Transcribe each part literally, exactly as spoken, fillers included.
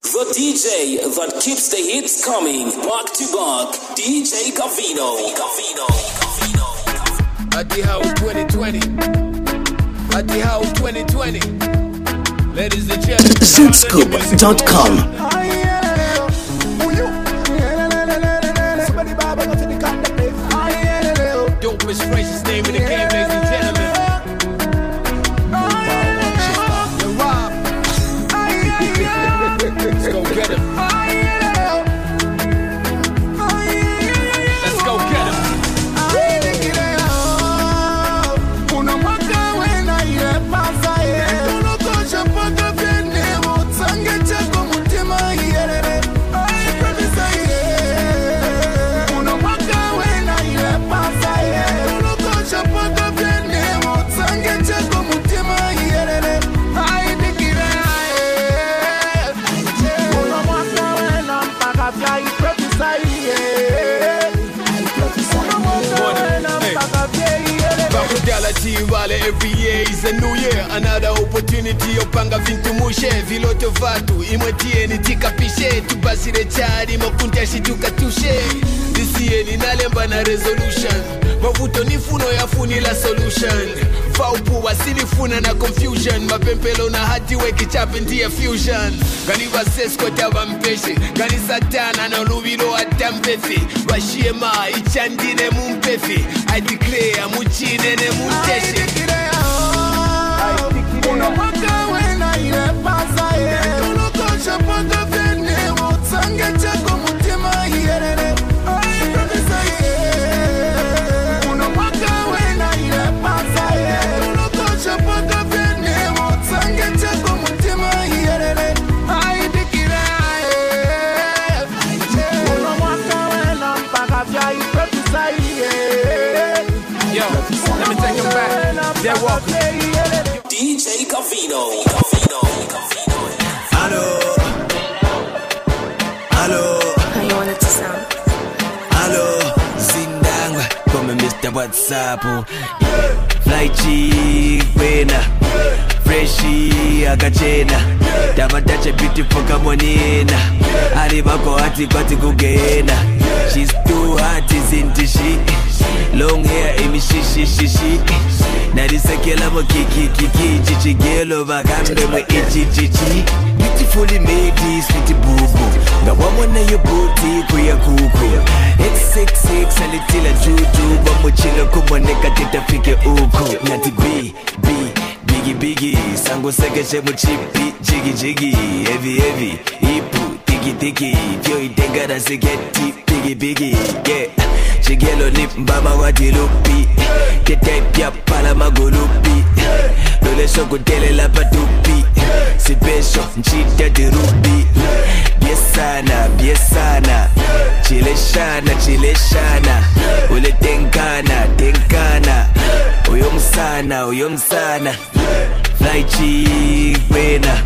The D J that keeps the hits coming, back to back, D J Cavino. At the house twenty twenty. At the house twenty twenty. Ladies and gentlemen, Zootscoop dot com. Dopest, freshest name in the game, ladies and gentlemen. Let's go get him. Let's go get him. Every year is a new year, another opportunity opanga vintu mushe viloto vatu imwetie nitikapishe tubasire chari makunta shituka tushe this year ninalemba na resolution mavuto nifuno yafunila solution vaupu wasilifuna na confusion mapempelo na hati weki chape ndia fusion gani vasesko taba mpeshe gani satana na lubilo atampefe washiema ichandine mumpefe I declare muchine ne munteshe una waka wena ile pasa ye uno tosha paka vene motsange chako mutima yerere ai kabisa ye una waka wena ile pasa ye uno tosha paka vene motsange chako mutima yerere ai dikira ye una waka wena paka vya kabisa ye yo let me take him back they're walking D J Cavino. Cavino. Cavino. Hello. Hello. How you want it to sound? Hello. Zindangwa. Come Mister WhatsApp. Fly chick, wena. Freshie, agachena. Tabatache beautiful kamonina. Alibako hati kwati kugena. She's too hot, isn't she? Long hair, imi shishi shishi. Nadisekela mo kiki kiki chichigelo vakambe mwe ichi chichi. Beautifully made, sweet bubu. Ngawamona yo booty kuya kuku. X X X alitila juju. Bamuchila kumoneka titafike uku. Nati B, B, biggie biggie. Sango sekeshe muchipi, jiggy jiggy. Heavy heavy, ipu, tiki tiki. Pyo itengara sigeti, biggie biggie. Yeah. Chigelo lip mbaba wati lupi. Kete pia pala magulupi. Dole shoko tele la patupi. Sipesho nchita dirubi. Biesana, biesana. Chileshana, chileshana. Ule tenkana, tenkana. Uyomsana, uyomsana. Fly chick, wena.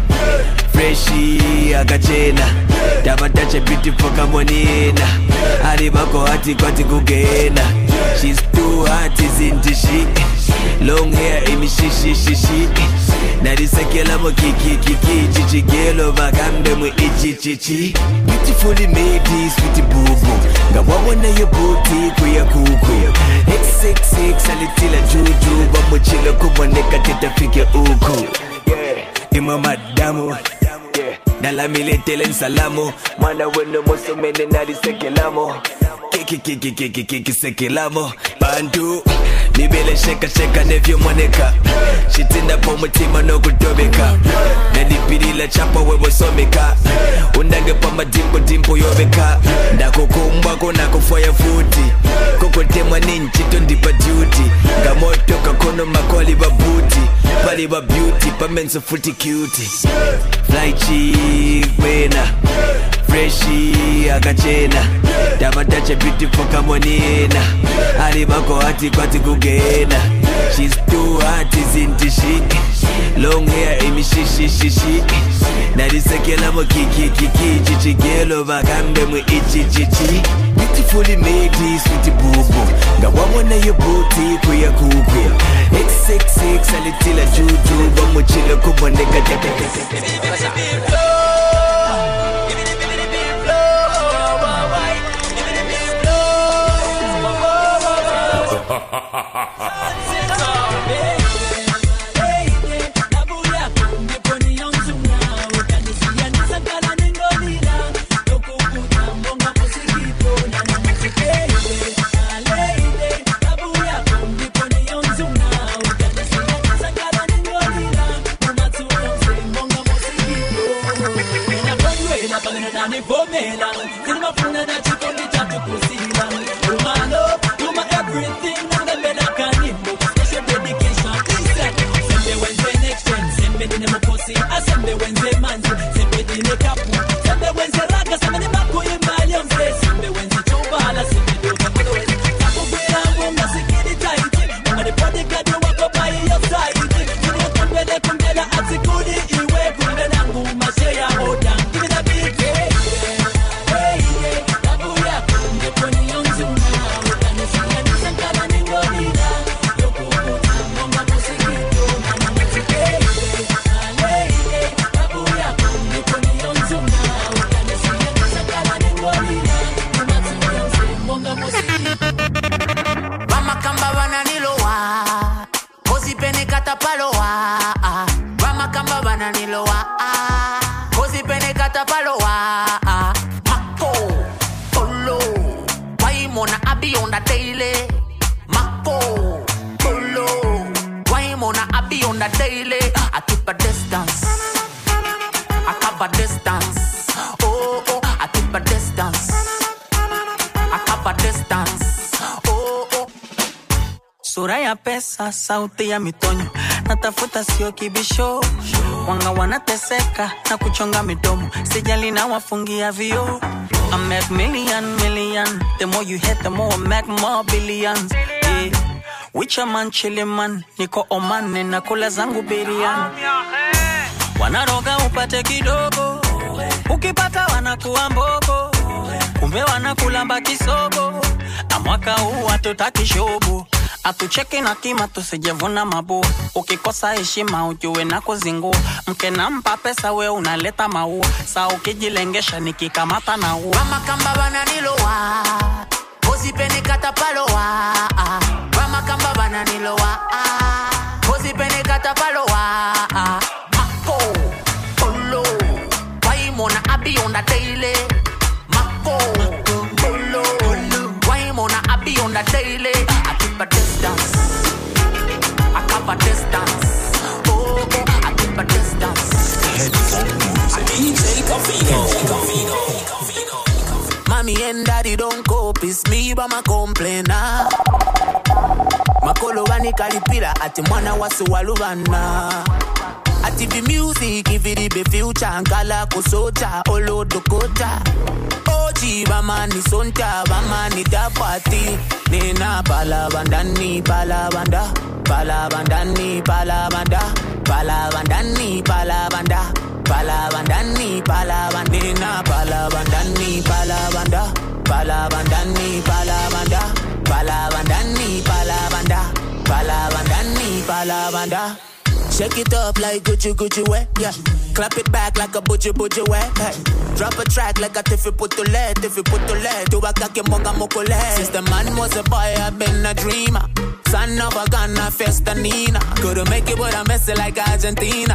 Freshie, agachena. Tabatache beautiful kamonina. Alibako hati kwati kugena. She's too hot, isn't she? Long hair, imi shishi shishi. Nadisekela mo kiki kiki. Chichigelo vakambe mwe ichi chichi. Beautifully made, sweet bubu. Ngawamona yo booty kuya kuku. X X X alitila juju. Bamuchila kumoneka titafike uku. Ima madamu. Nala militele nsalamu. Mwana weno moso mene nadisekelamo. Kiki kiki kiki kiki sekelamo. Bandu nibele sheka sheka nevyo mwaneka. Shitinda po mutima no kutobeka. Nalipirila chapa wewe someka. Undange pa madimpo dimpo yobeka. Ndakukumba kuna kufaya futi. Kokotemwa ninchito ndipa duty. Gamoto kakono makoli babuti. Pali ba beauty pa menso futi cutie. Fly chick wena. Freshie agachena. Tabatache beautiful kamonina. Alibako hati kwati kugena. She's too hot, isn't she? Long hair, imi shishi shishi. Nadisekela mo kiki kiki. Chichigelo vakambe mwe ichi chichi. Beautifully made, sweet bubu. Ngawamona yo booty kuya kuku. X X X alitila juju. Bamuchila kumoneka tete tete tete. Kamina nani pomela Sinima funa na chikondi chatu kusila You my love, you my everything Nanga mena kanimbo Special dedication Sembe Wednesday next trend Sembe dine mokosi Sembe Wednesday manzi Sembe dine kapu Sembe Wednesday raga Sembe ni mako yembali Omse Sembe Wednesday chobala Sembe doka mdoe Tapo kwela wonga sikidi taiti Mama ni pode kadi wako pai yo saiti Kini kumbele kumbele ati kudi iwe Kumbe nangu masheya oda Give me that beat yeah Hey yeah Tapo yako Ngeponi yonzu na Ukane siya nisankala ningolida Yoko kuta Monga musikito Mama mutike Hey yeah Tapo yako Ngeponi yonzu na Ukane siya nisankala ningolida Umatu yonzu Monga musikito Mama kamba bananilowa Kozi pene katapalowa Mama kamba bananilowa Kozi pene katapalowa Mako Polo Why mona abi on the daily Mako Polo Why mona abi on the daily I keep a distance I cover distance Oh oh I keep a distance I cover distance Oh oh Sura ya pesa, sauti ya mitonyo Natafuta sio kibisho Wanga wanateseka na kuchonga midomo Sijali na wafungia vio I make million, million The more you hit, the more I make more billions yeah. Wicha man, chili man Niko Oman, na kula zangu biriani Wanaroga upate kidogo Ukipata wanakuwa mbogo Kumbe wanakulamba kisogo Na mwaka huu hatutaki shobo Atucheki na kima tusijevuna mabua Ukikosa heshima ujue na kuzingua Mke nampa pesa we unaleta maua Saa ukijilengesha nikikamata na ua Mama kamba bananilowa Kozi pene katapalowa Mama kamba bananilowa Kozi pene katapalowa Mako Polo Why mona abi on the daily Mako Polo Why mona abi on the daily I keep a distance I cover distance Oh oh I keep a distance D J Cavino. Mommy and daddy don't cope, it's me but my complainer. Makolo wani kalipira ati mwana wasu walubana. Ati the music if it be future ankala kusocha olo dokota. Oji bamani sonta bamani tapati. Nena palabandani palabanda. Palabandani palabanda. Palabandani palabanda. Palabandani palabandina palabandani palabanda. Palabandani palabanda. Palabandani palabanda. Palabandani palabanda. Shake it up like Gucci Gucci way, yeah. Clap it back like a butcher butcher way, hey. Drop a track like a tiffy put to lead, tiffy put to lead. Do a kake monga mokole. Since the man was a boy, I've been a dreamer. Son of a gun, a festanina. Couldn't make it, but I'm messing like Argentina.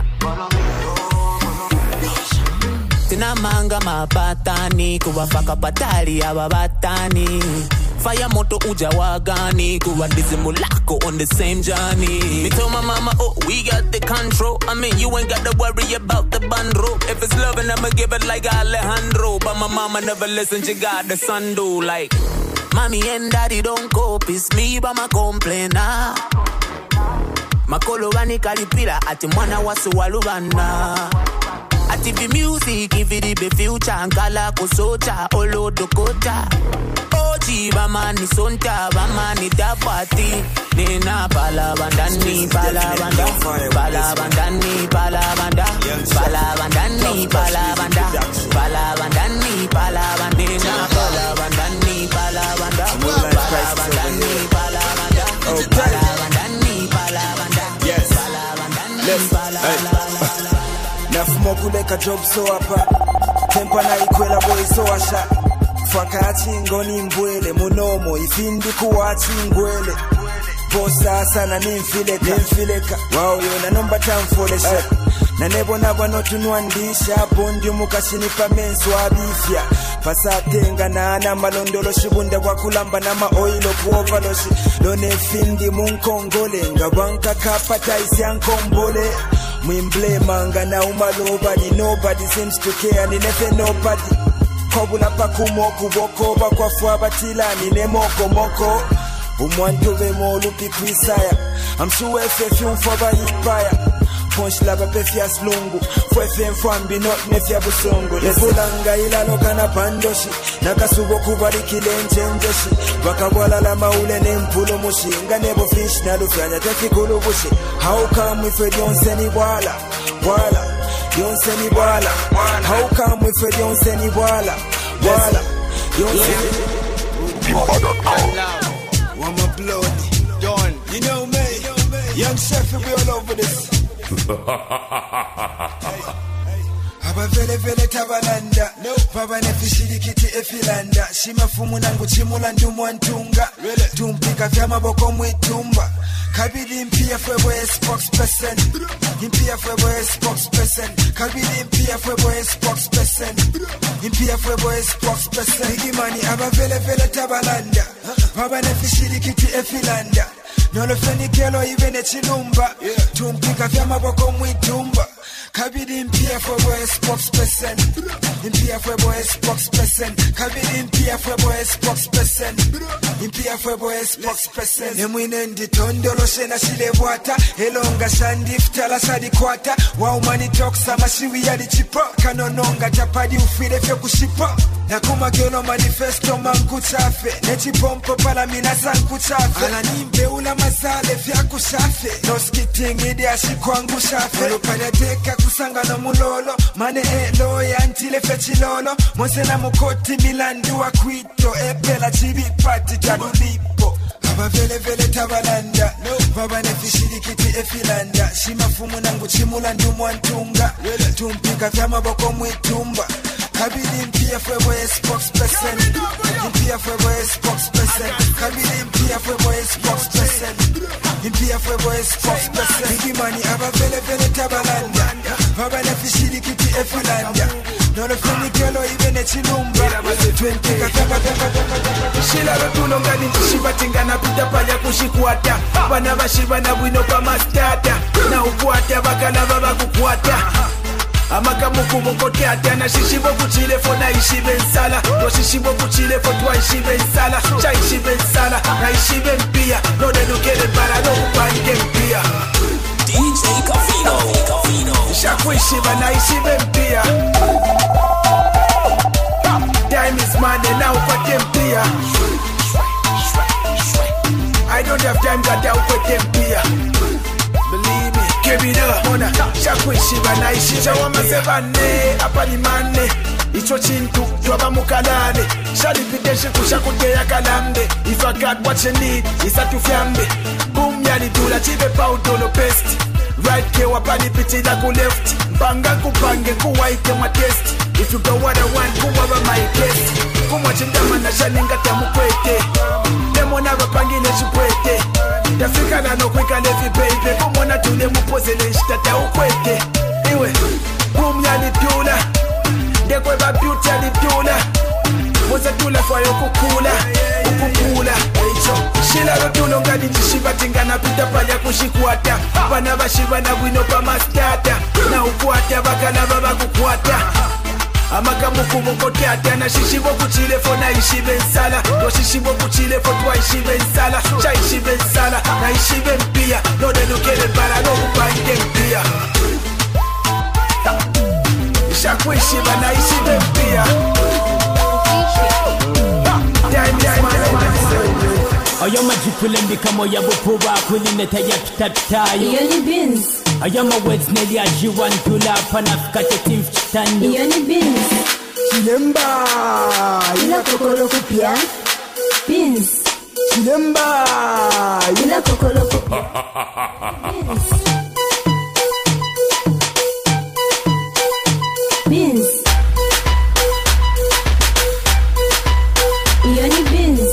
Tina manga mabatani, kuwafaka batali ya babatani. Fire moto uja wagani, kuwa dizimulako on the same journey. Me told my mama, oh, we got the control. I mean, you ain't got to worry about the bundle. If it's loving, I'ma give it like Alejandro. But my mama never listen, she got the son do like. Mommy and daddy don't cope, it's me but my complainer. Makolo wani kalipira, ati mwana wasu walubana. Ati the music, if it be future, ankala kusocha, olo dokota. Oji bamani sonta, bamani tapati. Nena palabandani, palabanda. Palabandani, palabanda. Palabandani, palabanda. Palabandani, palabanda. Nena palabandani, palabanda. Palabandani, palabanda. Palabandani, palabanda. Yes. Palabandani, palabanda. Nafumo kuleka job so hapa Tempa na ikwela boy so asha Faka ngoni mbwele Munomo ifindi kuwachi ngwele Bosa sana nimfileka Nimfileka Wow yo na nomba tamfolesha Na nebo na wano tunuandisha Bondi mukashinipa mensu abifya Pasatenga na ana malondolo shibunde wakulamba na maoilo kuovaloshi Lone findi munkongole Ngabanka kapata isi ankombole Mwimble manga na umalobadi. Nobody seems to care, ni nefe nobody. Kobula pa kumoku woko bakwa fwa batila ni ne moko moko. Umwanto be mo lupi kwisaya. I'm sure if you for ba hipaya. Punch laba pefia slungu. Fwe fe mfambi not nefia busongo. Lefulanga ila loka na pandoshi. Nakasubo kubariki lenjenjeshi. Wakawala la maule ne mpulo mushi. Nga nebo fish na lufanya tefi kulubushi. How come we fed yonse ni wala wala yonse ni wala. How come we fed yonse ni wala wala yonse ni wala. One more blood, done. You know me, young chef will be all over this. Aba vele vele tabalanda, no. Baba nefishiri kiti efilanda. Shima fumu nangu chimula ndumu antunga. Tumpika vyama boko mwitumba. Kabidi mpia fwebo spokesperson. Impia fwebo spokesperson. Kabidi mpia fwebo spokesperson. Impia fwebo spokesperson. Higimani aba vele vele tabalanda. Baba nefishiri kiti efilanda. Nolo feni kelo ibene chilumba. Tumpika vyama boko mwitumba. Kabidi mpia fwebo spokesperson. Impia fwebo spokesperson. Kabidi mpia fwebo spokesperson. Impia fwebo spokesperson. Nemwine ndi tondolo shena shile wata. Elonga shandifta sadi kwata. Wow mani toksa mashiwi yadi chipo. Kanononga tapadi ufide fyo kushipo. Nakuma kiono manifesto mangu chafe. Nechi pompo pala minasa nku chafe. Ala nimbe ula mazale fya kushafe. No skiting idi ashikwangu shafe. Olo panyateka kusanga no mulolo. Mane e loya antile fechilolo. Monse na mukoti milandu wa kwito. Epela chibi pati tadulipo. Aba vele vele tabalanda, no. Baba nefishiri kiti efilanda. Shima fumu nangu chimula ndumu antunga. Tumpika vyama boko mwitumba. Kabidi mpia fwebo spokesperson. Impia fwebo spokesperson. Kabidi mpia fwebo spokesperson. Impia fwebo spokesperson. Higimani aba vele vele tabalanda. Baba nefishiri kiti efilanda. Nolo feni kelo ibene chilumba. Twenty kakaka kakaka. Shila rotulo ngani chishiba tingana pita panya kushikuata. Bana bashiba na wino pa mastata. Na ukwata bakala baba kukwata. Amaka muku mukote atana shishibo kuchile fo na ishibe nsala. No shishibo kuchile fo twa ishibe nsala. Cha ishibe nsala na ishibe mpia. No de nukele para no kupange mpia. D J Gavino, Gavino. Shaku ishiba na ishibe mpia. Time is money now kwa tempia. I don't have time got out kwa tempia. Believe me, give it up. Mona, shakwishiba na ishiba wamasebane apalimane. Icho chintu tuwaba mukalane. Shalipideshi kushakuteya kalambe. If I got what you need, isa tufyambe. Boom yali tula chibe paudolo pest. Right ke wapani piti la ku left. Mbanga kupange kuwaike mwa test. If you go what I want, kuwaba my test. Kumwa chindama na shaninga tamu kwete. Demo na rapangile chupwete. Tafika na no kweka levi baby. Kumwana tule mupozele nshitata ukwete. Iwe, boom yali tula. Dekwe ba beauty yali tula. Moza tula fwa yo kukula. Kukula. Shila rotulo ngani jishiba tingana pita panya kushikuata. Bana bashiba na wino pa mastata. Na ukwata bakala baba kukwata. Amaka muku mukote atana shishibo kuchile fo na ishibe nsala. No shishibo kuchile fo twa ishibe nsala. Cha ishibe nsala na ishibe mpia. No de nukele para no kupange mpia. Shaku ishiba na ishibe mpia. Time time time. Oyo majipulembi kama yabupuba kulineta ya kitapitayo. Iyoni beans. Oyo maweds neli ajiwantula panafika tetim chitando. Iyoni beans. Chilemba Ila kokolo kupia. Beans. Chilemba Ila kokolo kupia. Beans. Beans. Iyoni beans.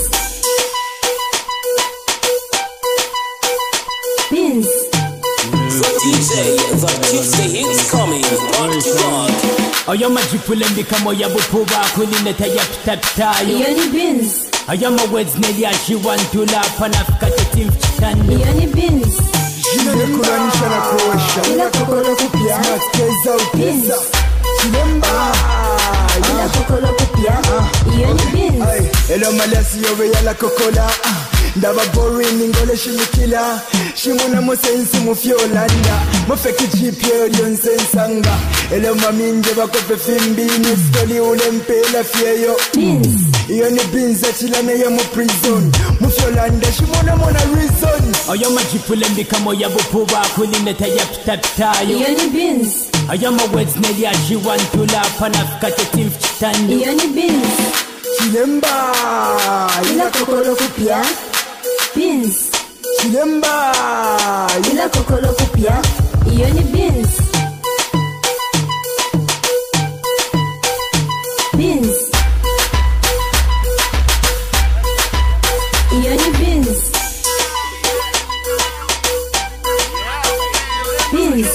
Beans. The D J that keeps the hits coming, back to back. Oyo majipulembi kama yabupuba kulineta ya kitapitayo. Iyoni beans. Oyo maweds neli ajiwantula panafika tetim chitando. Iyoni beans. Nimekulanisha na kuosha. Ila kokolo kupia. Smart keza upesa. Chilemba. Ila kokolo kupia. Iyo ni beans. Hello malasi yobe yala kokola. Ndaba boring ngole shimikila. Shimuna mosensi mufyolanda. Mofeki jipyo lyonsensanga. Hello maminje bakope fimbi. Nistoli ule mpela fieyo. Beans. Iyo ni beans achilane ya mu prison. Mufyolanda shimuna mona reason. Oyo majipule mbikamo ya bupuba kulineta ya pitapitayo. Iyo ni beans. Oyo ma words neli ajiwantula panafika tetim fchitando. Iyo ni beans. Chilemba. Ila kokolo kupia. Beans. Chilemba. Ila kokolo kupia. Iyo ni beans. Beans. Iyo ni beans. Beans.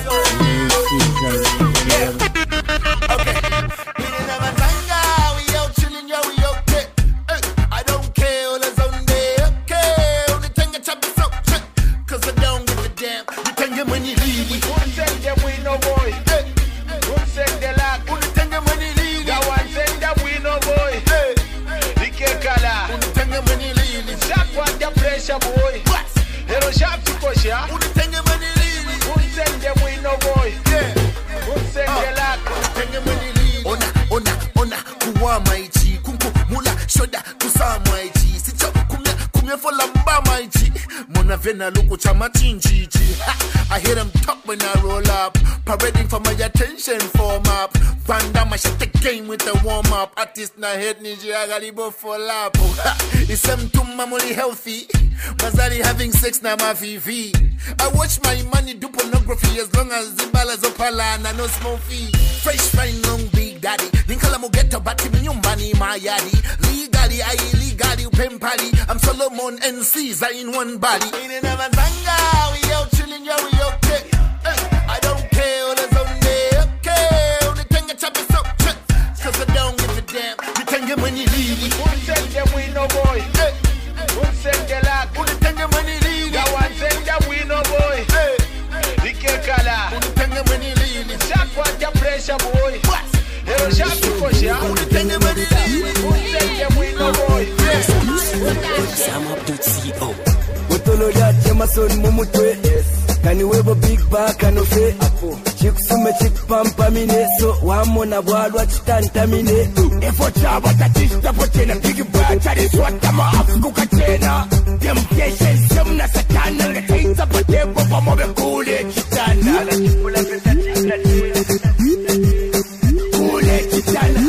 I hear them talk when I roll up, parading for my attention, form up. Van Damme, I shut the game with a warm up. Artist na head Nigeria galibo for lap. It's some too mamuli healthy. Mazari having sex na ma V V. I watch my money do pornography as long as the balance of pala na no small fee. Fresh fine long big daddy. Ninkala mo get to bati nyumbani my yadi. Legally, I illegally pempali. I'm Solomon and Caesar in one body. In another zanga, we out chilling, yeah, we okay. I don't care all the Sunday, okay. Only thing I chop is up, cause I don't give a damn. You can get money leave. Who said that we no boy? Who said that like? Who can get money leave? That one said that we no boy. The kekala. Who can get money leave? Shot what your pressure boy. Hello, shot to push ya. Who can get money leave? Who said that we no boy? Sam up to C O. Wotolo ya Jemason mumutwe. Kani webo big back anofe apo. Chikusume chikpampa mine. So wamo na walwa chitanta mine. Efo chaba tatista pochena. Big back chariswata maafuku kachena. Temptation semna satana. Ngetaita patepo pamobe kule chitana. Kule chitana. Kule chitana.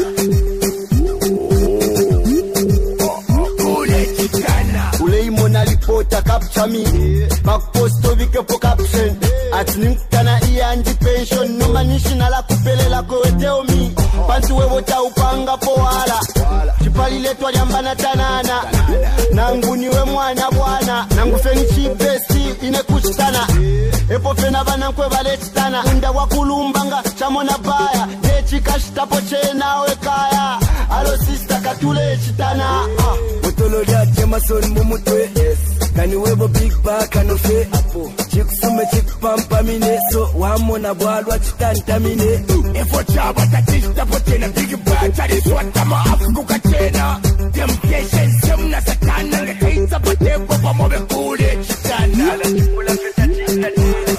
Kule chitana. Ule imona lipota capture me. Back post to vike po caption. At nimkana ianji pension. No manishi na la kupele la koeteo mi. Pantu wewo cha upanga po wala. Chipali letu waliambana tanana. Nangu niwe mwana bwana. Nangu feni chipesi ine kuchitana. Epo fena vana nkwe vale chitana. Unda wakulumbanga chamona baya. Nechi kashita poche nawe kaya. Alo sister katule chitana. Wotolo ya Jemason mumutwe. Kani webo big back anofe apo. Chikusume chikpampa mine. So wamo na walwa chitanta mine. Efo chaba tatista pochena. Big back chariswata maafuku kachena. Temptation semna satana. Ngetaita patepo pamobe kule chitana. Kule chitana.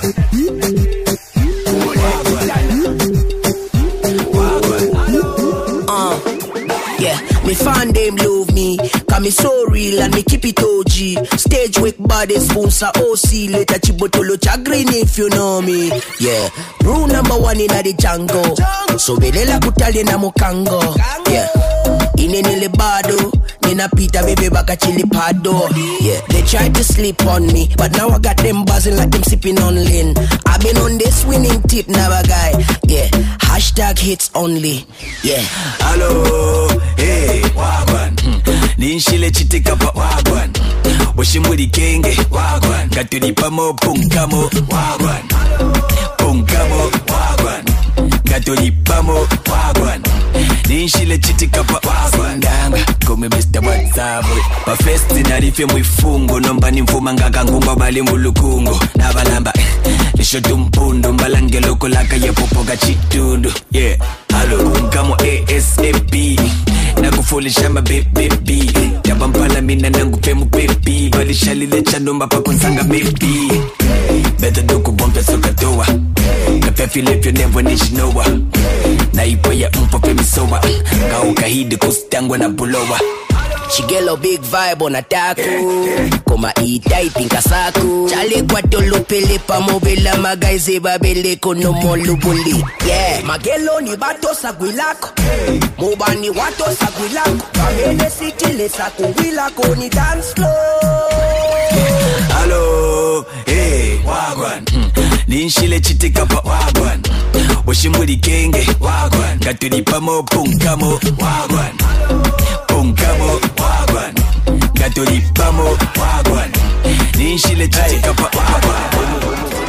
Uh, yeah, me fan them love me. Cause me so real and me keep it O G. Stage wake body sponsor O C. Later chibotolo chagrin if you know me. Yeah, rule number one in the jungle. So belela kutali na mukango. Yeah, inenele bado. Nina pita baby baka chili pado. Yeah, they tried to sleep on me, but now I got them buzzing like them sipping on lean. I've been on this winning tip, never guy. Yeah, hashtag hits only. Yeah. Hello, hey, wagwan. Ninshile chitika pa wagwan. Washimuri kenge wagwan. Katuripa mo punkamo wagwan. Punkamo wagwan. Katuripa mo wagwan. Ninshile chitika pa wagwan. Danga kome Mister WhatsApp. Bafesti nalife mwifungo nomba nimfuma ngakangungwa bali mulukungo nabalamba lishoto mpundo mbalangelo kolaka yepopoka chitundu. Yeah, hello nkamo A S A P nakufolisha ma baby yabampala mina nangufemu baby balishalile chanomba pakonsanga maybe better doku bomba sokatoa kafe Philip you never need to know na ipo ya umpo pemisowa kauka hidi kustangwa na bulowa. She get a big vibe on a taco. Koma itai pinka saku. Chale kwa tolo pele pa mobila magaize babele kono molubuli. Yeah, magelo ni bato sagwilako. Mobani wato sagwilako. Kamene city le saku wilako ni dance floor. Hello, hey, wagwan. Ninshile chitika pa wagwan. Washimuri kenge wagwan. Katuripa mo punkamo wagwan. Punkamo wagwan. Katuripa mo wagwan. Ninshile chitika pa wagwan.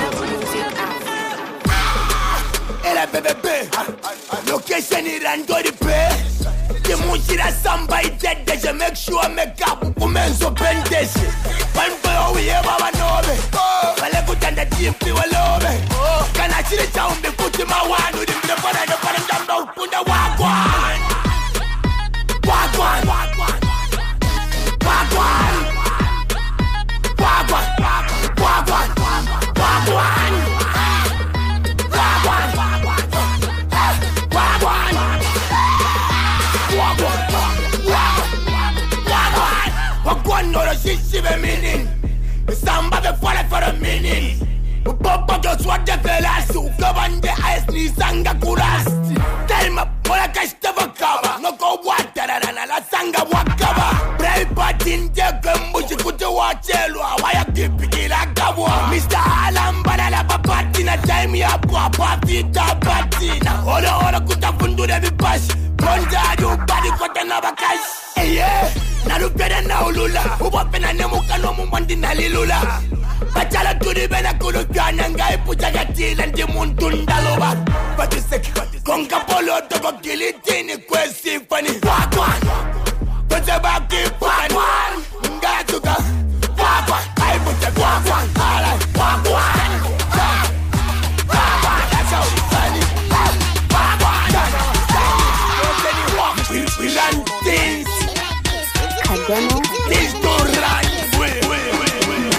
Era bebé. Location irando di pe. The mushira samba itete. Je make sure make up kumenzo pendeshi. Panpo uye baba nobe. Kale kutanda timpi walobe. Kana chile chaumbe kuti mawanu. Dimbe para no para ndamba upunda wagwan. Wagwan. Wagwan. Wagwan. Wagwan. Wagwan. Wagwan. Wagwan no shishi be meaning. Samba be fole for a meaning. Popo just what the felasu. Kabande ice ni sanga kurasti. Tell me mola kashtava kaba. No go water na la sanga wakaba. Brave patin jeke mushi kutu wachelwa. Waya kipi kila kabwa. Mister Alambana la papatina. Time ya papa vita patina. Olo olo kutafundu de vipashi. Konja du badi kote na bakashi. Yeah, na lupera na ulula. Ubapena ne mukano mumandi na lilula. Bachala turi bena kulu gana ngai puja gatila ndi mundunda loba. Batu seki konga polo toko kilitini kwesi fani. Wagwan, pute baki wagwan. Nga tuka wagwan, ai pute wagwan. Ala wagwan. Wagwan, that's how it's funny. Wagwan, we we run things. This don't run. Wait, wait, wait, wait,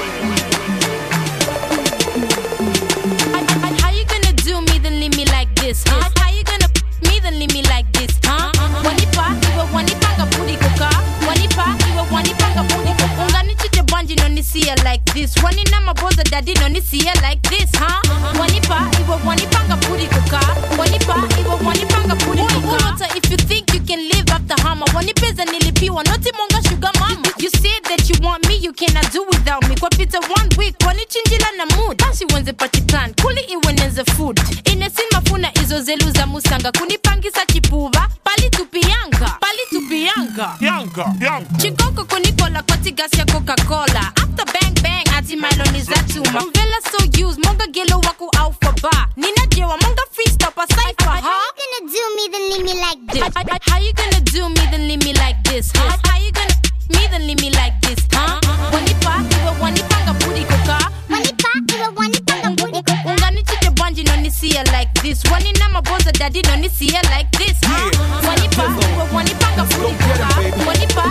wait. How you gonna do me then leave me like this? Huh? How you gonna me then leave me like this? Huh? Wanipa, iwe wanipanga pudi kuka. Wanipa, iwe wanipanga pudi kuka. Ungani chiche banji no nisiya like this. Wani na maboza daddy no nisiya like this. Huh? Wanipa, iwe wanipanga pudi kuka. Wanipa, iwe wanipanga pudi kuka. If you think you can live after Hama, wanipeza nilipiwa noti monga sugar mama. You said that you want me, you cannot do without me. Kwa pita one week, wani chinjila na mood. Basi wenze party plan, kuli iwe nenze food. Inesin mafuna izo zelu za musanga. Kunipangisa chipuva, pali tupiyanga. Pali tupiyanga. Yanga, yanga. Chikoko kunikola kwa tigasi ya Coca-Cola. After bang bang, ati Milo ni zatuma. Mvela so used, monga gelo wako out for bar. Nina jewa, monga freestyle pa cypher, huh? How you gonna do me then leave me like this? How you gonna do me then leave me like this? Huh? How you gonna me then leave me like this? Huh? Wanipa, iwe wanipanga pudi kuka. Wanipa, iwe wanipanga pudi kuka. Ungani chiche banji no nisiya like this. Wani na maboza daddy no nisiya like this. Huh? Wanipa, iwe wanipanga pudi kuka. Wanipa.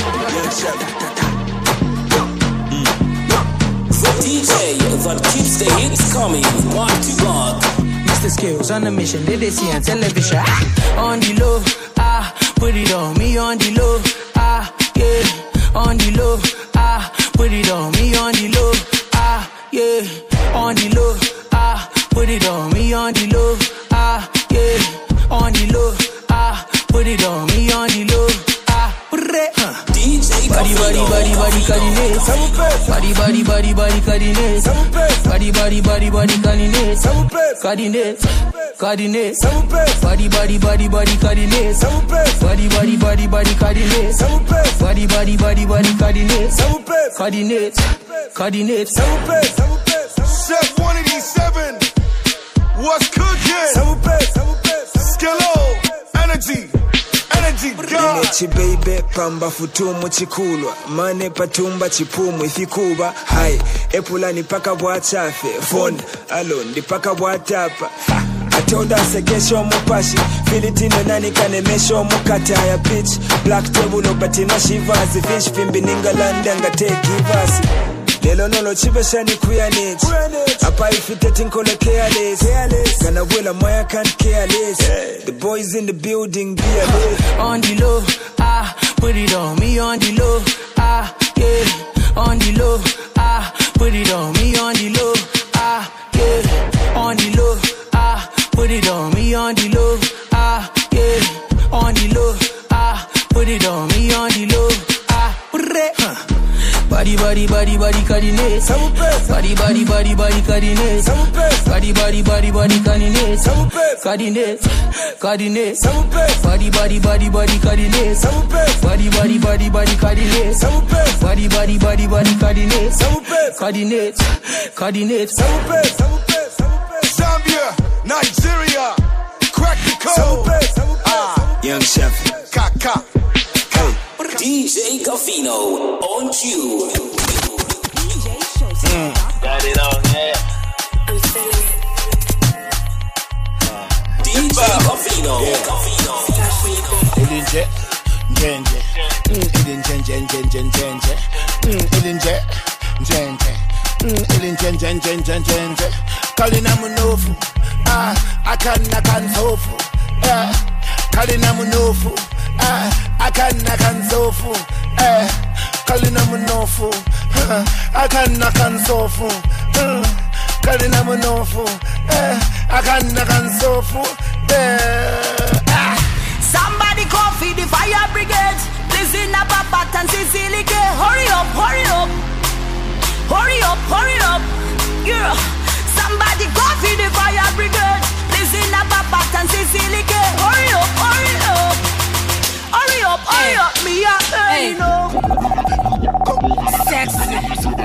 The D J that keeps the hits coming, block to block. Mister Skills on a mission, did they see on television? On the low, ah, put it on me on the low, ah, yeah. On the low, ah, put it on me on the low, ah, yeah. On the low, ah, put it on me on the low, ah, yeah. On the low, ah, put it on me on the low, ah, huh. D J Body, body, body, body, coordinate. Body, body, body, body, coordinate. Body, body, body, body, coordinate. Coordinate, coordinate. Body, body, body, body, coordinate. Body, body, body, body, coordinate. Body, body, body, body, coordinate. Coordinate, coordinate. Chef one eighty-seven, what's cooking? Skillo, energy, energy, go. ine chibeibe pamba futumu chikulwa mane patumba chipumu ifikuba hai epulani paka bwachafe phone alo ndipaka bwatapa atoda sekesho mupashi filitino nani kanemesho mukata ya pitch black table obatina shivazi fish fimbi ningalanda ngateki vasi lelo nolo chibeshani kuyanet apa ifitete nkole careless kana wela moya can't care less the boys in the building be alert on the low ah put it on me on the low ah yeah on the low ah put it on me on the low ah yeah on the low ah put it on me on the low ah yeah on the low ah put it on me on the low ah huh. Body body body body coordinate. Body body body body coordinate. Body body body body coordinate. Coordinate, coordinate. Body body body body coordinate. Body body body body coordinate. Body body body body coordinate. Coordinate, coordinate. Zambia, Nigeria, crack the code. Ah, Young Chef. Kaka. D J Gavino on cue. Mm. Got it on, yeah. I'm feeling it. D J Gavino. Gavino. Ilinje, njenje. Ilinje, njenje, njenje, njenje. Ilinje, njenje. Ilinje, njenje, njenje, njenje. Kalina munofu. Ah, akan akan sofu. Yeah. Kalina munofu. Ah, akan akan sofu. Eh. Kalina munofu. Akan akan sofu. Kalina munofu. Eh. Akan akan sofu. Eh. Somebody call for the fire brigade. Listen up, Papa and Cecily. Hurry up, hurry up. Hurry up, hurry up. Yeah. Somebody call for the fire brigade. Listen up, Papa and Cecily. Hurry up, hurry up. Hurry up, hurry up. Me a early no. Sexy.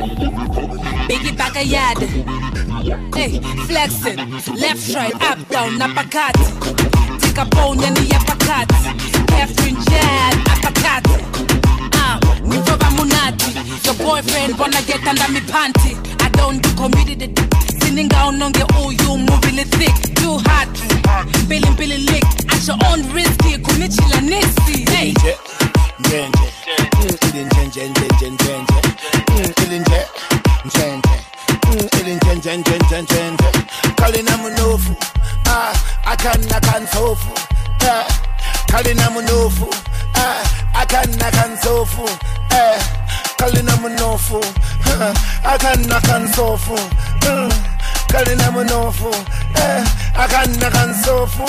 Biggie back a yard. Hey, flexing. Left, right, up, down, uppercut. Take a bone and the uppercut. Catherine Jad, uppercut. Ah, Nitova Munati. Your boyfriend wanna get under me panty. I don't do comedy. Sitting down on the oh, you move really thick. Too hot. Billy Billy lick. At your own risk. Kunichila Nixie. Hey. Njenje. Ilinje, njenje, njenje, njenje. Ilinje, njenje. Ilinje, njenje, njenje, njenje. Kalina munofu. Ah, akan akan sofu. Eh. Kalina munofu. Ah, akan akan sofu. Eh. Kalina munofu. Akan akan sofu. Kalina munofu. Eh. Akan akan sofu.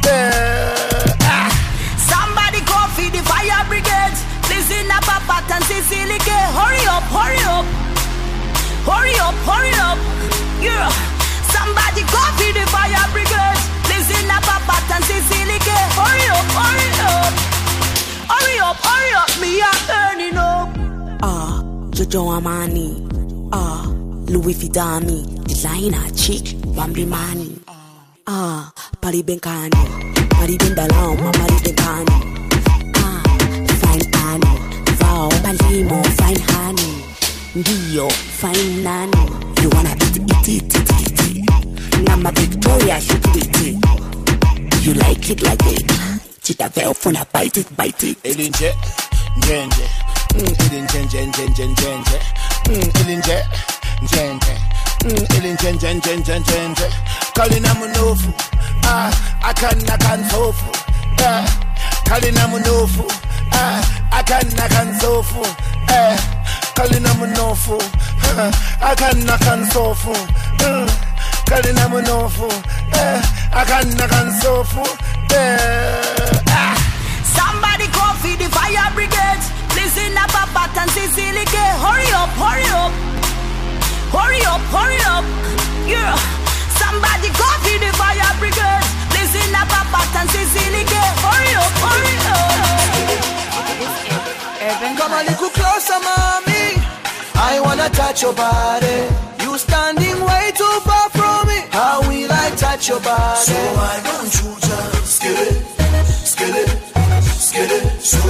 Eh. Somebody call for the fire brigade. Listen up, Papa and Cecily. Hurry up, hurry up. Hurry up, hurry up. Yeah. Somebody call for the fire brigade. Listen up, Papa and Cecily. Hurry up, hurry up. Hurry up, hurry up. Me a turning up. Ah, Jojo Amani. Ah, Louis Fidami. Designer chick, Bambi Mani. Ah, Pari Benkani. Pari Bendalao, Pari Benkani. Ah, fine Annie. Vao, Balimo, fine honey. Dio, fine Nani. You wanna eat, eat, eat, eat, eat, eat. Nama Victoria, shoot it. You like it like it. Chita Vel, funa bite it, bite it. Ilinje, njenje. Ilinje, njenje, njenje, njenje. Ilinje, njenje. Ilinje, njenje, njenje, njenje. Kalina munofu. Ah, akan akan sofu. Eh. Kalina munofu. Ah, akan akan sofu. Eh. Kalina munofu. Akan akan sofu. Kalina munofu. Eh. Akan akan sofu. Eh. Somebody call for the fire brigade. Listen up, Papa and Cecily. Hurry up, hurry up. Hurry up, hurry up. Yeah. Somebody call for the fire brigade. Listen up, Papa and Cecily. Hurry up, hurry up. Come a little closer, mommy. I wanna touch your body. You standing way too far from me. How will I touch your body? So why don't you just skid it, skid it, skid it? So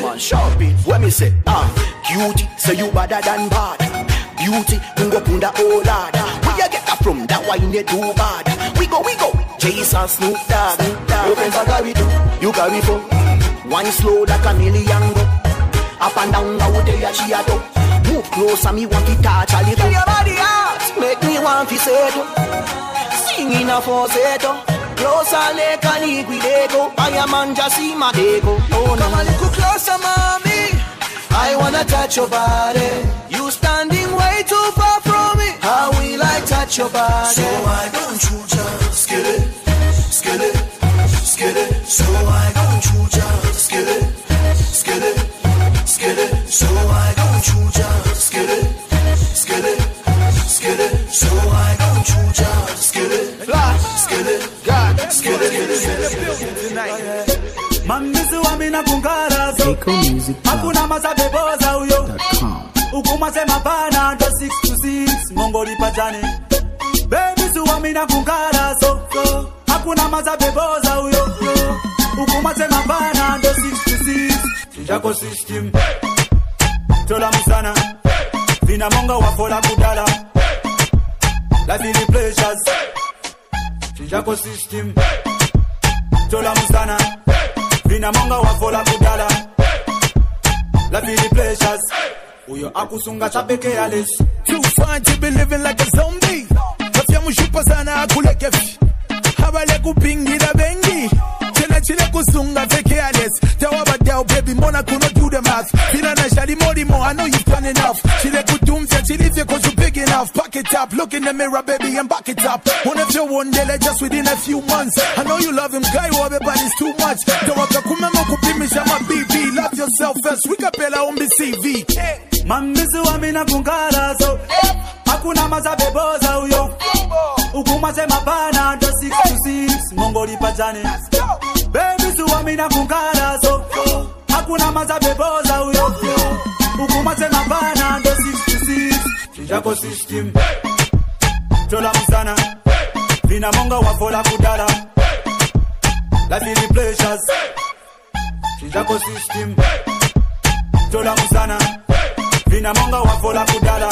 man, sharp it. What me say? Ah, cutie, say you better than bad. Beauty, go punda oh lad. Where you get that from? That wine you too bad. We go, we go. Jason Snoop Dogg. Your friends are carry two, you carry four. One slow like a million go. Up and down, out there she a do. Move closer, me want to touch a little. Give your body out, make me want to say it. Sing in a falsetto. Closer, like an equilago. I am on just see my ego. Oh, come a little closer, mommy. I wanna touch your body. You standing way too far from me. How we like touch your body. So why don't you just get it, get it, get it. So why don't you just get it, get it, get it. So why don't you just get it, get it, get it. So why don't you just get it, get it, God, get it, get it. Mamizi wa mina kungarazo hakuna mazabeboza uyo ukuma sema bana ndo six to six mongoli pajani baby wa mina kungarazo hakuna mazabeboza uyo ukuma sema bana ndo six to six chijako system tola musana vina monga wafola kudala la fili pleasures chijako system tola musana Vina monga wafola kudala La fili pleasures Uyo akusunga chapeke ales. Too fine to be living like a zombie. Kafia mushupa sana akulekefi Habale kupingira bengi Tena chile kusunga fake ales. Tawaba dao baby mona kuno do the math. Fina na shali mori mo I know you've done enough. Chile kutumfia chilifia cause you big enough. Pack it up, look in the mirror baby and back it up. One of your one day like just within a few months. I know you love him guy wabe but it's too much. Tawaka kumemo kupimisha ma B B. Love yourself first, wikapela umbi C V. Mamizi wa mina kungarazo hakuna mazabeboza uyo ukuma sema bana ndo six to six mongoli pajani baby wa mina kungarazo hakuna mazabeboza uyo ukuma sema bana ndo six to six chijako system tola musana vina monga wafola kudala la fili pleasures chijako system tola musana Vina monga wafola kudala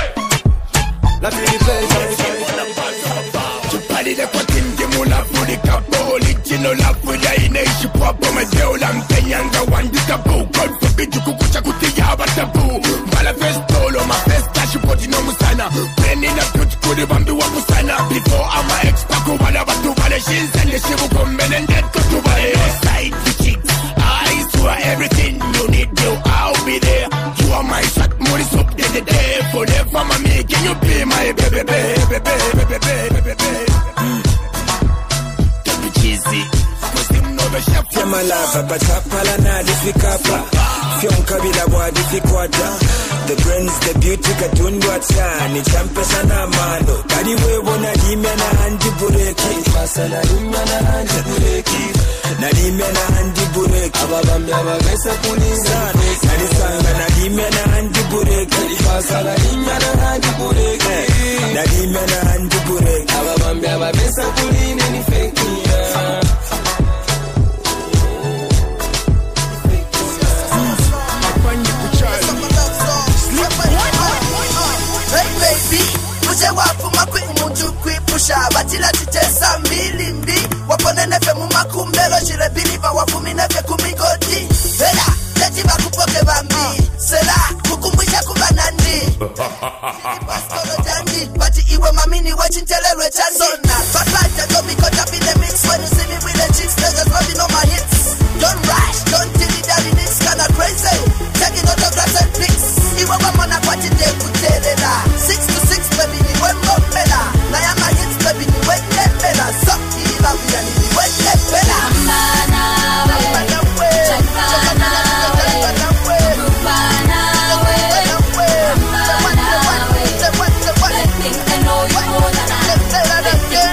La fili pleasure Chupali de kwa tindi mula fuli kapo Original la fula inaishi pwapo Medeo la mpenyanga wandika boo God forbid kukucha kutia batabu Mbala festolo ma festa shipoti no musana Penny na beauty kuri bambi wa kusana Before ama ex paku wala batu wale shinzende shibu kombene ndet kutu wale Side to chicks I swear everything you need you I'll be there You are my shot money up day to day Forever mommy can you be my baby baby baby baby baby baby Fia malava batapala na difikapa Fia mkabila wa difikwata The brains, the beauty katundu atani Champe sana mano Kadi wewo na limya na handi bureki Fasa na limya na handi bureki Na limya na handi bureki Ababambi ababesa kuninga Nanisanga na limya na handi bureki Fasa na limya na handi bureki Na limya na handi bureki Ababambi ababesa kuninga ni feki Wafuma kwi umuntu kwipusha Batila titesa mbili mbi Wapone nefe mumakumbelo Shire biliva wafumi nefe kumigodi Hela, leti bakupoke bambi Sela, kukumbwisha kubanandi Paskolo jandi Bati iwe mamini wachintelelwe chandi Sona, baklata don't be caught up in the mix When you see me with the chicks They're just rubbing on my hits Don't rush, don't dilly dally this kinda crazy Taking autographs and pics Iwe wamona kwa chinde kutelela Six to six baby ni wembo pela Na ya ma hits baby ni wende pela Soki ila vya ni wende pela Mambana we Mambana we Chakana we Mambana we Mambana we Mambana we I think I know you more than I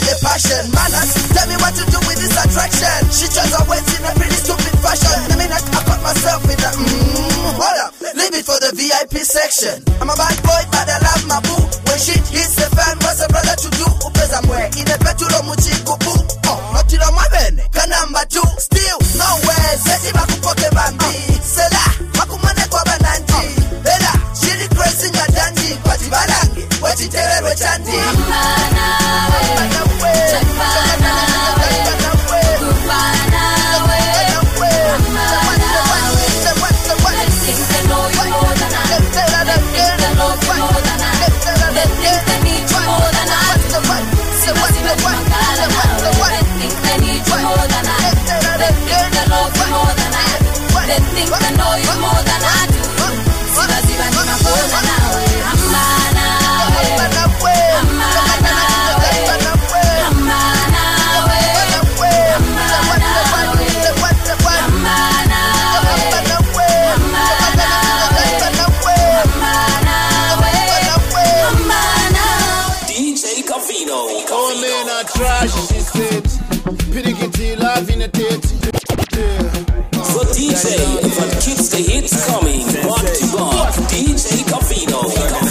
the passion. Manners, tell me what to do with this attraction. She just always in a pretty stupid fashion. I mean, I put myself in the mmm, hold up, leave it for the V I P section. I'm a bad boy, but I love my boo. When shit hits the fan, what's a brother to do? Upeza mwe, ine petulo muchiku boo. Oh, not to the mabene, ka number two. Still, nowhere, seti makupoke bambi. Sela, makumane kwa bananji. Ela, shiri crazy nga danji. Pati balangi, wati terero chanti. Amana we, Chapana we, Kupana we, Amana we. Let's think they know you more than I. Let's think they love you more than I. Let's think they need you more than I. Let's think they need you more than I. Let's think they love you more than I. Let's think they know you more than I do. Siba siba ni mapona nawe. Amana we, Amana we, Amana we, Amana we, Amana we, Amana we, Amana we. D J Cavino. Oh man, I trash, she said. Pity kitty, love in a tit. The D J that keeps the hits coming, back to back. D J Cavino.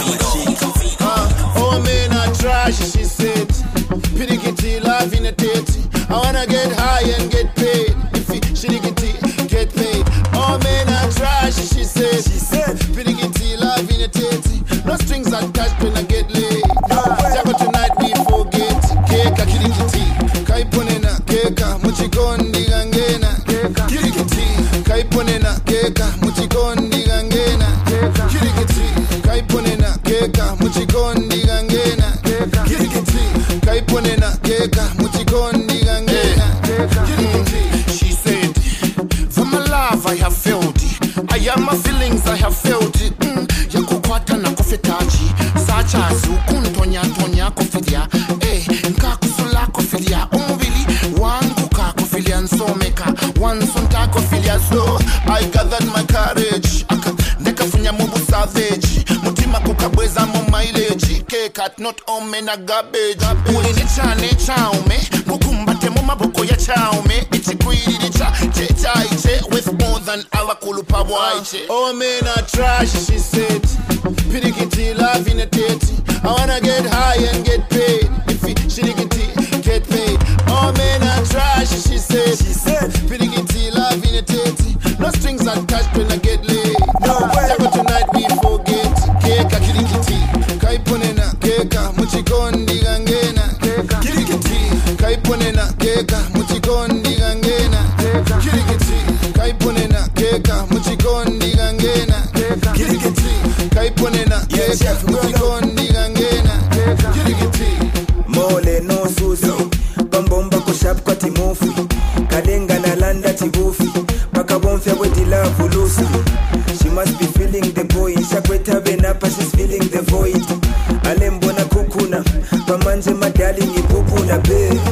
Uh, oh man, I trash, she said. Pity kitty, love in a tit. I wanna get high and get paid. If it shitty kitty, get paid. Oh man, I trash, she said. She said, pity kitty, love in a tit. No strings attached when I get laid. Jago tonight we forget. Keka kitty kitty. Kaiponena keka muchikondi gangena. Kitty kitty. Kaiponena keka muchikondi gangena. Kitty kitty. Kaiponena keka muchikondi gangena. Kitty kitty. Kaiponena keka muchikondi gangena. Kitty kitty. She said, for my love I have felt it. I am my feelings I have felt it. Mm. Yakukwata na kofetaji. Sacha zukuntonya tonya kofidia. Eh, nka kusula kofidia. Umubili wangu ka kofilia nsomeka. Wansonta kofilia. So I gathered my courage. Aka neka funya mubu savage. Mutima kukabweza mo mileage. Kekat not ome na garbage. Uli ni chane chaume. Mukumbate mo maboko ya chaume. Ichi kwiri ni cha checha iche. With more than our kulupa waiche. Oh man, I trash, she said. Pity kitty, love in a titty. I wanna get high and get paid. If it shitty kitty, get paid. Oh man, I trash, she said. She said, pity kitty, love in a titty. No strings attached when I get laid. No way. Jago tonight we forget. Keka kitty kitty. Kaiponena keka muchikondi gangena. Kitty kitty. Kaiponena keka muchikondi gangena. Kitty kitty. Kaiponena keka muchikondi gangena. Kitty kitty. Kaiponena keka muchikondi gangena. Kitty kitty. Mole no susi. Bambomba kushap kwa timofi. Kalenga na landa tibufi. Paka bonfya wedi love lucy. She must be feeling the boy. Shakweta benapa, she's feeling the void. Alembo na kukuna. Pamanje madali ni bubu na be.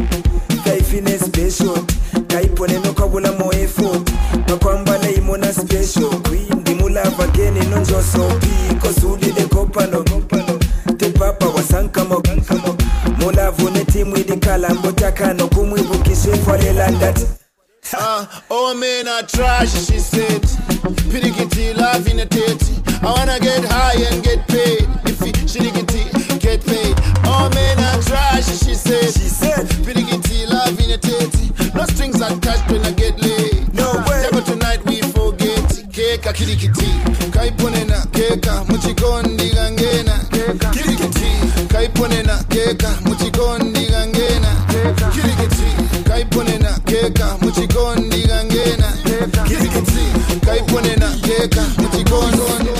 Kaifine special. Kaipone no kabula mo effort. Pakwamba na imona special. Queen di mula vageni nonjo sopi. Kosudi de kopano. Te papa wasanka mo. Mula vune timu idi kalambo takano. Kumwi bukishe for the landat. Uh, oh man, I trash, she said. Pity kitty, love in a titty. I wanna get high and get paid. If it shitty kitty, get paid. Oh man, I trash, she said. She said, pity kitty, love in a titty. No strings attached when I get laid. No way. Jago tonight we forget. Keka kitty kitty. Kaiponena keka muchikondi gangena. Kitty kitty. Kaiponena keka muchikondi gangena. Kitty kitty. Kaiponena keka muchikondi gangena. Kitty kitty. Kaiponena keka muchikondi.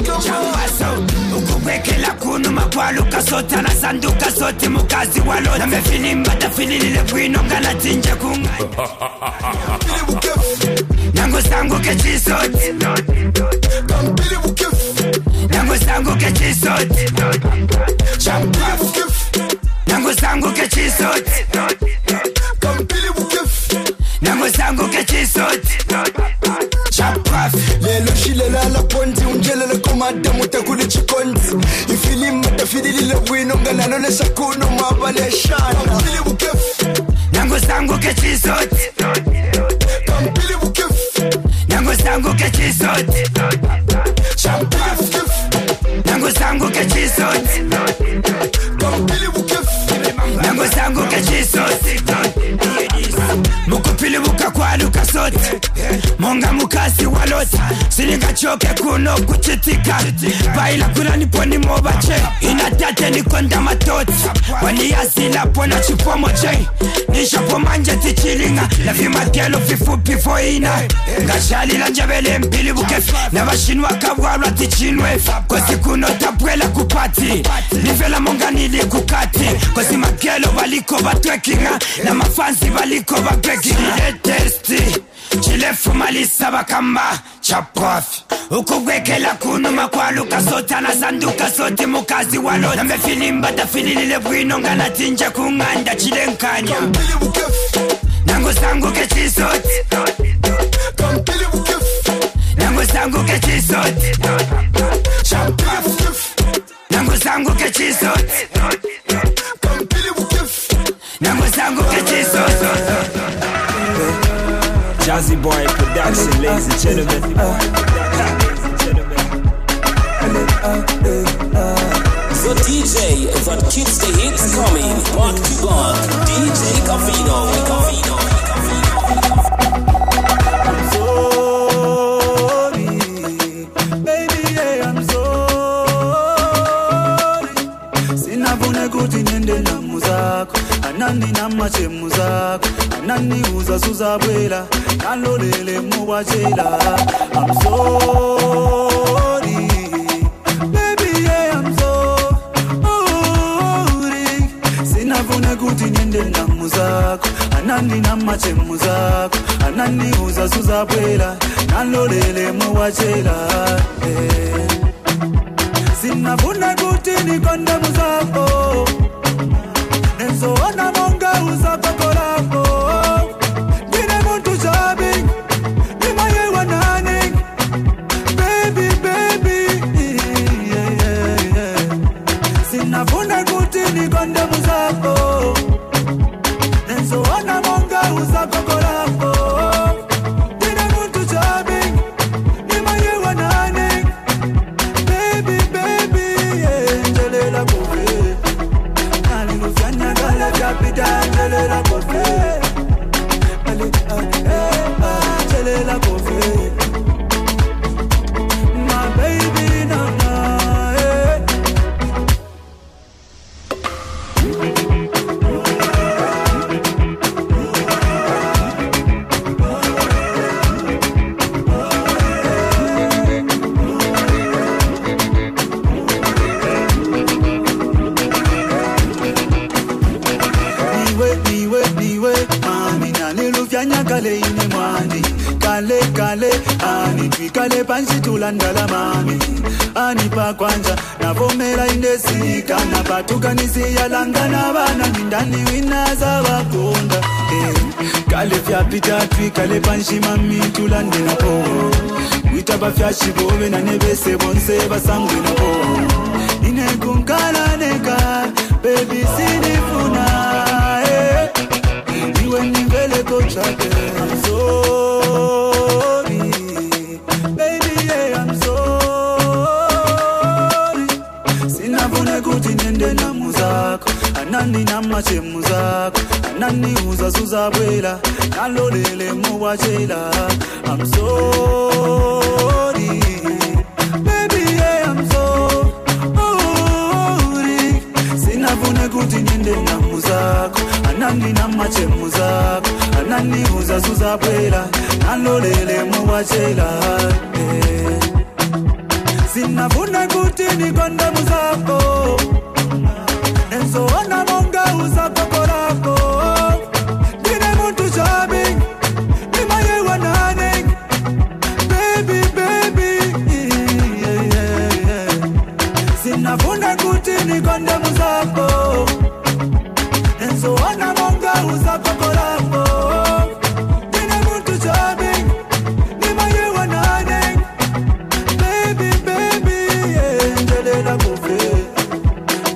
Ukubekela kunu makwalo kasota na sanduka sote mukazi walo na mefilimba tafilile bwino ngana tinja kunga Nango sangu ke chisoti Kampili bukif Nango sangu ke chisoti Champili bukif Nango sangu ke chisoti Kampili bukif Nango sangu ke chisoti Lelo shile la la ponzi unjele le komada mutakuli chikonzi Ifili mata filile wino ngalano leshakuno mabaleshana kampili bukefu nango sango kechisoti kampili bukefu nango sango kechisoti champili bukefu nango sango kechisoti kampili bukefu nango sango kechisoti mukupili bukakwaluka sote monga mukasi waloti silingachoke kuno kuchitika baila kuna niponi mobache inatate nikonda matoti waniyasila pona chipomo che nishapo manje tichilinga na vimatelo vifupi foina ngashali la njabele mpili bukefu na bashinwa kabwalwa tichinwe kosi kuno tapwela kupati nivela monga nili kukati kosi makelo baliko batwekinga na mafansi baliko bapeki testi chilefu malisa bakamba chaprofi ukugwekela kuno makwaluka sota na sanduka soti mukazi walo nambe filimba tafililile bwino ngana tinja kunganda chilenkanya nango sangu kechisoti kampili bukefu nango sangu kechisoti champili nango sangu kechisoti kampili bukefu nango sangu kechisoti Jazzy Boy Production, ladies and gentlemen. The D J that keeps the hits coming, back to back, D J Cavino. Cavino. I'm sorry, baby, yeah, I'm sorry. Sinavune kuti nende na muzako, anani na machemu zako, anani uza suza bwela, nalolele muwachela. I'm sorry, baby, yeah, I'm sorry. Sinavune kuti nende na muzako, anani na machemu zako, anani uza suza bwela, nalolele muwachela. Eh. Sinavune kuti nikonde muzako, nenzo ona monga uzako kolako. Gine muntu chabi, nima yewa nani. Baby, baby, yeah, yeah, yeah. Sinavune kuti nikonde muzako, nenzo ona monga uzako kolako. Gine muntu chabi, nima yewa nani. Baby, baby, yeah, njelela kowe. Nalilufanya gala kapita njelela kowe. Ale, ah, eh, ah, njelela kowe. My baby, na, na, eh. Niwe, niwe, niwe, mami nalilufyanya kale ine mwandi. Kale, kale, ani twikale panshi tulandala mami. Ani pa kwanja, navomera indesika. Napatuka nisiyalanga na bana, nindani winaza wakunda. Eh, kale fyapita twikale panshi mami tulandela po. Wita bafyashi bobe na nebese bonse basangwe na po. Ine kunkala neka, baby sinifuna. Eh, iwe nivele kochake. I'm sorry, baby, yeah, I'm sorry. Sinavune kuti nende na muzako, anani na machemu zako, anani uza suza bwela, nalolele muwachela. I'm sorry, baby, yeah, I'm sorry. Sinavune kuti nende na muzako, anani na machemu zako, anani uza suza bwela, nalolele muwachela. Eh. Sinavune kuti nikonde muzako, nenzo ona monga uzako kolako. Gine muntu chabi, nima yewa nani. Baby, baby, yeah, yeah, yeah. Sinavune kuti nikonde muzako, nenzo ona monga uzako kolako. Gine muntu chabi, nima yewa nani. Baby, baby, yeah, njelela kowe.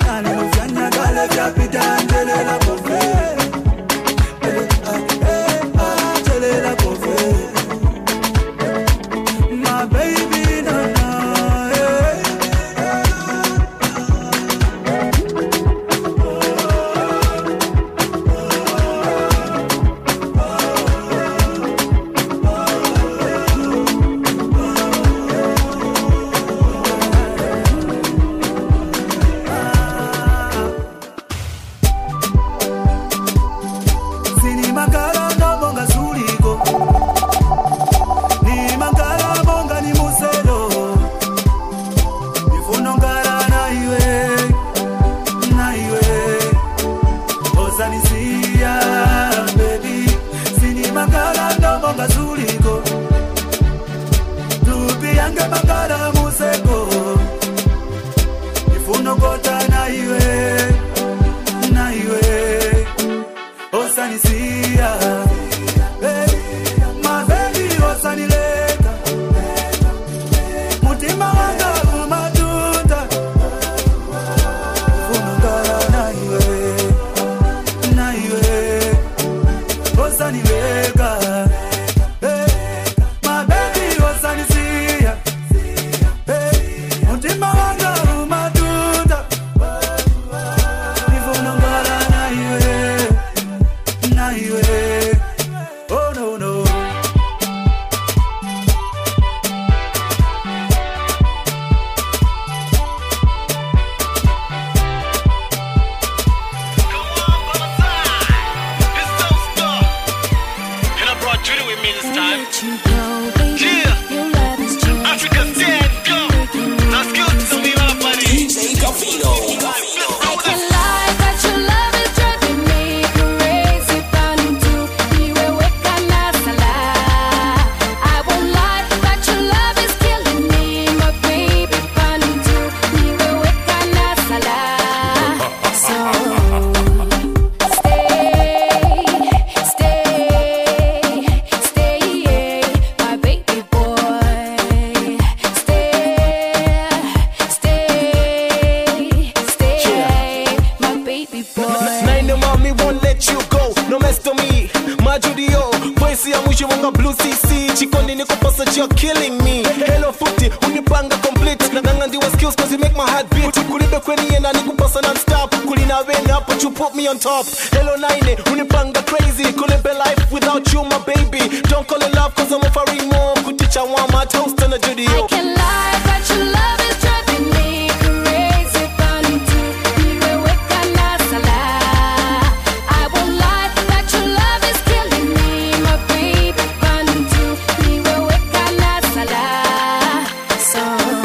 kusia mwisho wanga blue C C chikondi niko pasa you're killing me. Hello footy unipanga complete nanganga ndiwa skills cause you make my heart beat. Kulibe kweni yenda nikupasa non-stop kulina venga but you put me on top. Hello nine unipanga crazy kulibe life without you my baby. Don't call it love cause I'm offering more. Kuticha wama toast on the judio. I can lie but your love is driving me crazy. Bantu niwe weka na sala. I won't lie that your love is killing me my baby. Bantu niwe weka na sala. So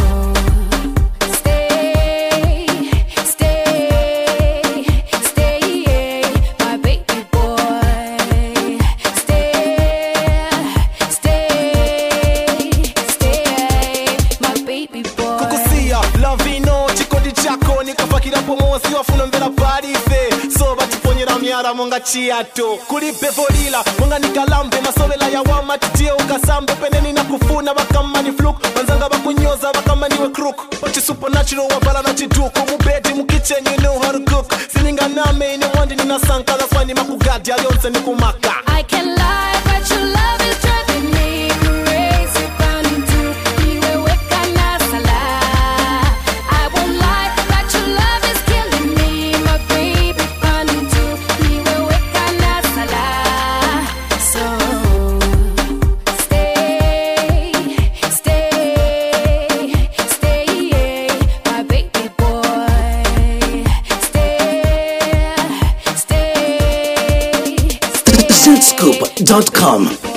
stay, stay, stay, my baby boy. Stay, stay, stay, my baby boy. Kukusia lovino chikondi chako nikafakira pomo siwafuna mbela parife so batiponyera myara monga chiato kulipe volila monga nikalambe masovela ya wama titie ukasambe peneni na kufuna bakama ni fluke manzanga bakunyoza bakama niwe crook but you supernatural wabala na chiduku mubedi mu kitchen you know how to cook sininga name ni wandi nina sanka that's why ni makugadi alionse nikumaka. I can lie but your love is driving me crazy. Bantu niwe weka na sala. I won't lie that your love is killing me my baby. Bantu niwe weka na sala. So stay, stay, stay, my baby boy. Stay, stay, stay. Zscoop dot com